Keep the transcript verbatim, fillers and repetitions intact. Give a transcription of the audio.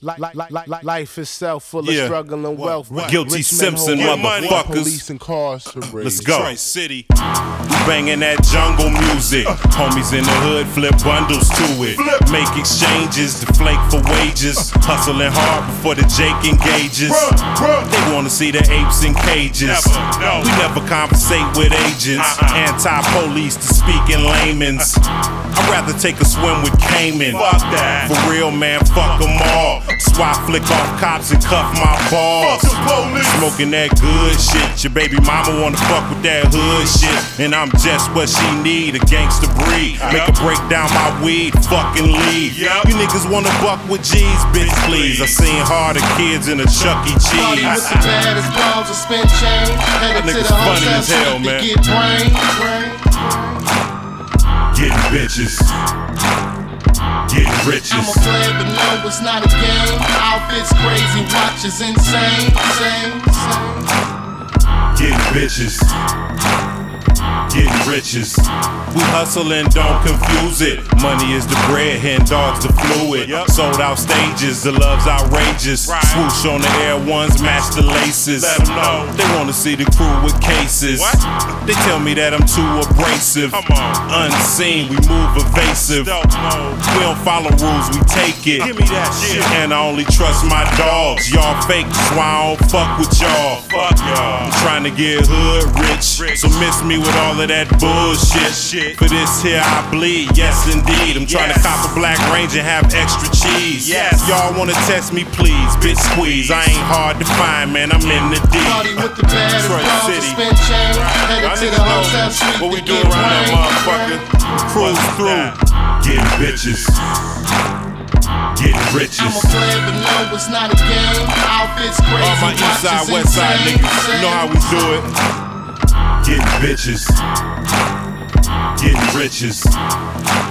Life itself full of Yeah. struggle and wealth. Guilty Rich men Simpson hold money, motherfuckers. Police incarcerated. Let's go. Detroit City. We banging that jungle music. Homies in the hood flip bundles to it. Make exchanges to flake for wages. Hustling hard before the Jake engages. They wanna see the apes in cages. We never conversate with agents. Anti-police to speak in layman's. I'd rather take a swim with Cayman. Fuck that. For real, man, fuck them all. Swat flick off cops and cuff my balls. Smoking that good shit. Your baby mama wanna fuck with that hood shit. And I'm just what she need, a gangster breed. Make her break down my weed, fucking leave. You niggas wanna buck with G's, bitch, please. I seen harder kids in a Chuck E. Cheese. Party with the baddest balls of spin chain. Headed to the funny hotel as hell, suite to man. get brain. Getting bitches. Getting riches. I'm a player, but no, it's not a game. Outfits crazy, watches insane. Same, same. Getting bitches. Getting riches. We hustle and don't confuse it. Money is the bread, hen dogs the fluid. Sold out stages, the love's outrageous. Swoosh on the air ones, match the laces. Let them know. They wanna see the crew with cases. They tell me that I'm too abrasive. Unseen, we move evasive. We don't follow rules, we take it. Give me that shit. And I only trust my dogs. Y'all fake, that's why I don't fuck with y'all. Fuck y'all. I'm trying to get hood rich, so miss me with all of that bullshit. For this here I bleed, yes indeed. I'm trying to cop a black range and have extra cheese. Yes. Y'all wanna test me, please, bitch squeeze. I ain't hard to find, man, I'm in the D. Party with the baddest Detroit balls of City. spin chain. Headed to the hotel suite What we to do get around that brain. motherfucker? Cruise through. Getting bitches. Getting riches. I'm a player, but no, it's not a game. Outfits crazy, All my east side, watches west side insane. niggas, you know how we do it. Getting bitches. Getting riches.